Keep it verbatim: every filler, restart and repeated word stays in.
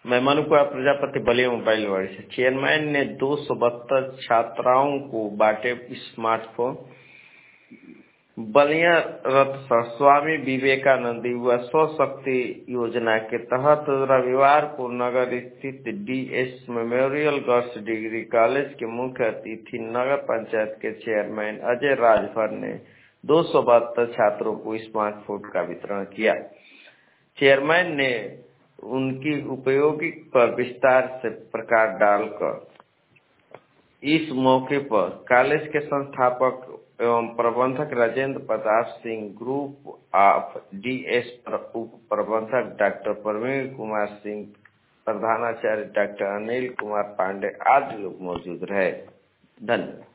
मैं मनु कुमार प्रजापति बलिया मोबाइल वाड़ी से। चेयरमैन ने दो सौ बहत्तर छात्राओं को बांटे स्मार्टफोन। बलिया रथ स्वामी विवेकानंद युवा स्वशक्ति योजना के तहत रविवार को नगर स्थित DS memorial girls degree college के मुख्य अतिथि नगर पंचायत के चेयरमैन अजय राजभर ने दो सौ बहत्तर छात्रों को स्मार्टफोन का वितरण किया। चेयरमैन ने उनकी उपयोगी पर विस्तार से प्रकाश डालकर इस मौके पर कॉलेज के संस्थापक एवं प्रबंधक Rajendra Pratap Singh, group of DS उप प्रबंधक डॉक्टर प्रवीण कुमार सिंह, प्रधानाचार्य डॉक्टर अनिल कुमार पांडे आदि लोग मौजूद रहे। धन्यवाद।